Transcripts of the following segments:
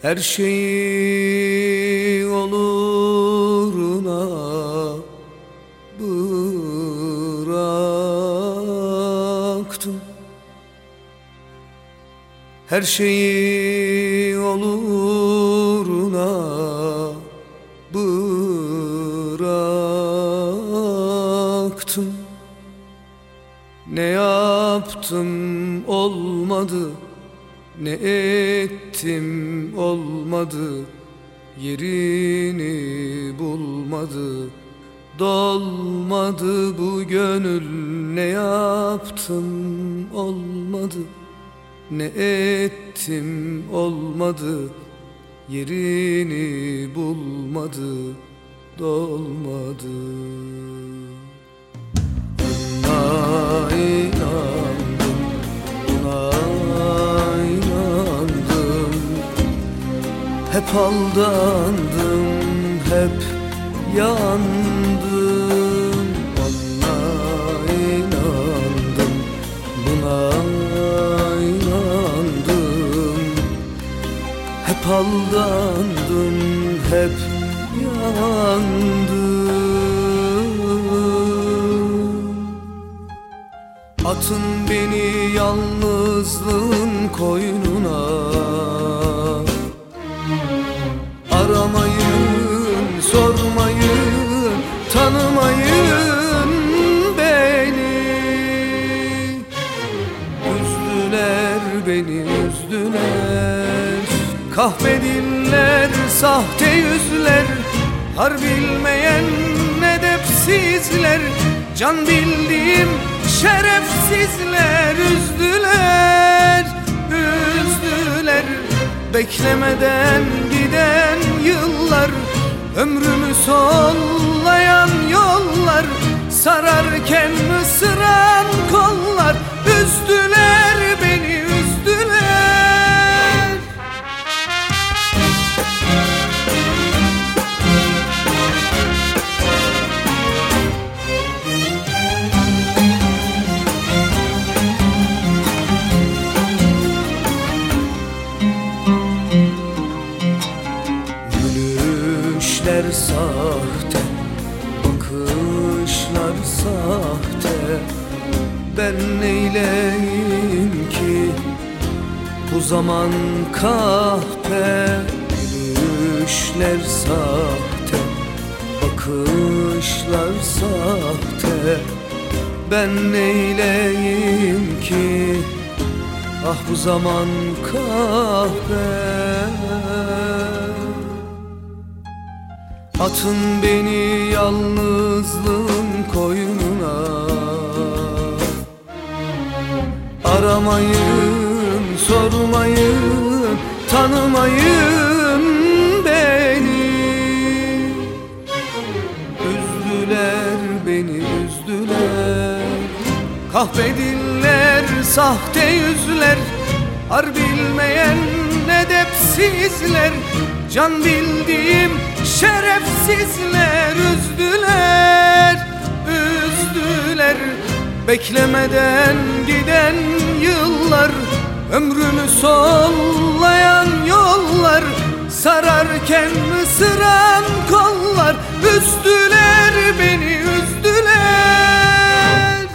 Her şeyi oluruna bıraktım. Her şeyi oluruna bıraktım. Ne yaptım olmadı, ne ettim olmadı, yerini bulmadı, dolmadı bu gönül. Ne yaptım olmadı, ne ettim olmadı, yerini bulmadı, dolmadı. Buna inandım, buna inandım. Hep aldandım, hep yandım. Buna inandım, buna inandım. Hep aldandım, hep yandım. Atın beni yalnızlığın koynuna, aramayın, sormayın, tanımayın beni. Üzdüler beni, üzdüler. Kahvediller, sahte yüzler, har bilmeyen edepsizler, can bildiğim şerefsizler. Üzdüler, üzdüler. Beklemeden giden yıllar, ömrümü sollayan yollar, sararken ısıran kollar. Üzdüler beni, üzdüler. Gülüşler sahte, bakışlar sahte. Ben neyleyim ki bu zaman kahpe? Gülüşler sahte, bakışlar sahte. Ben neyleyim ki ah bu zaman kahpe? Atın beni yalnızlığın koynuna, aramayın, sormayın, tanımayın beni. Üzdüler beni, üzdüler. Kahvediller, sahte yüzler, har bilmeyen edepsizler, can bildiğim şerefsizler. Üzdüler, üzdüler. Beklemeden giden yıllar, ömrümü sollayan yollar, sararken ısıran kollar. Üzdüler beni, üzdüler.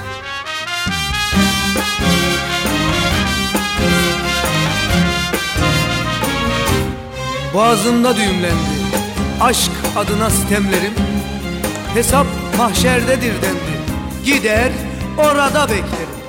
Boğazımda düğümlendi aşk adına sitemlerim. Hesap mahşerdedir dendi, gider orada beklerim.